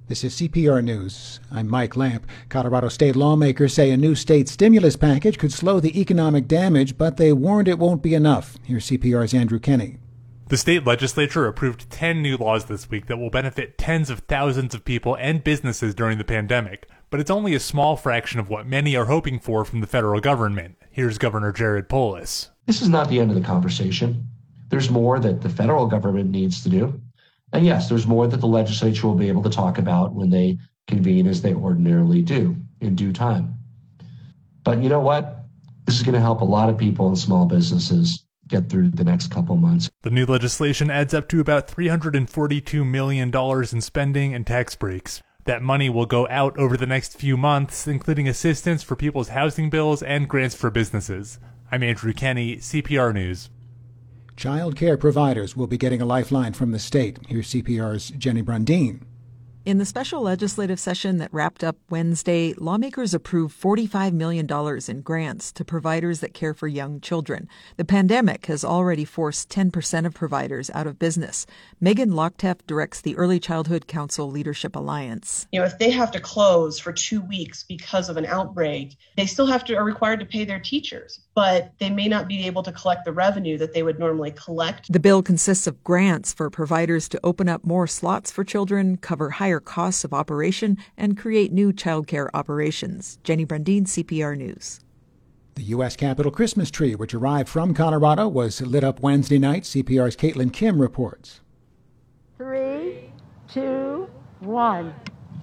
This is CPR News. I'm Mike Lamp. Colorado state lawmakers say a new state stimulus package could slow the economic damage, but they warned it won't be enough. Here's CPR's Andrew Kenny. The state legislature approved 10 new laws this week that will benefit tens of thousands of people and businesses during the pandemic, but it's only a small fraction of what many are hoping for from the federal government. Here's Governor Jared Polis. This is not the end of the conversation. There's more that the federal government needs to do. And yes, there's more that the legislature will be able to talk about when they convene, as they ordinarily do in due time. But you know what? This is going to help a lot of people and small businesses get through the next couple months. The new legislation adds up to about $342 million in spending and tax breaks. That money will go out over the next few months, including assistance for people's housing bills and grants for businesses. I'm Andrew Kenny, CPR News. Child care providers will be getting a lifeline from the state. Here's CPR's Jenny Brundin. In the special legislative session that wrapped up Wednesday, lawmakers approved $45 million in grants to providers that care for young children. The pandemic has already forced 10% of providers out of business. Megan Lochtef directs the Early Childhood Council Leadership Alliance. If they have to close for 2 weeks because of an outbreak, they still are required to pay their teachers, but they may not be able to collect the revenue that they would normally collect. The bill consists of grants for providers to open up more slots for children, cover higher costs of operation, and create new childcare operations. Jenny Brundin, CPR News. The U.S. Capitol Christmas tree, which arrived from Colorado, was lit up Wednesday night. CPR's Caitlin Kim reports. 3, 2, 1.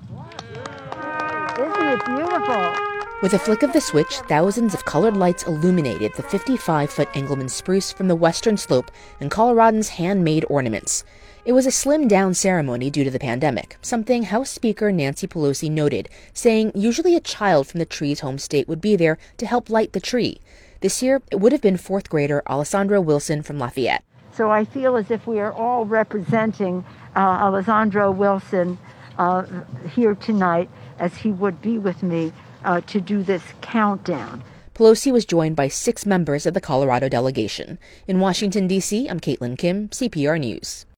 Isn't it beautiful? With a flick of the switch, thousands of colored lights illuminated the 55-foot Engelmann spruce from the western slope and Coloradans' handmade ornaments. It was a slimmed-down ceremony due to the pandemic, something House Speaker Nancy Pelosi noted, saying usually a child from the tree's home state would be there to help light the tree. This year, it would have been fourth grader Alessandro Wilson from Lafayette. So I feel as if we are all representing Alessandro Wilson here tonight, as he would be with me to do this countdown. Pelosi was joined by 6 members of the Colorado delegation. In Washington, D.C., I'm Caitlin Kim, CPR News.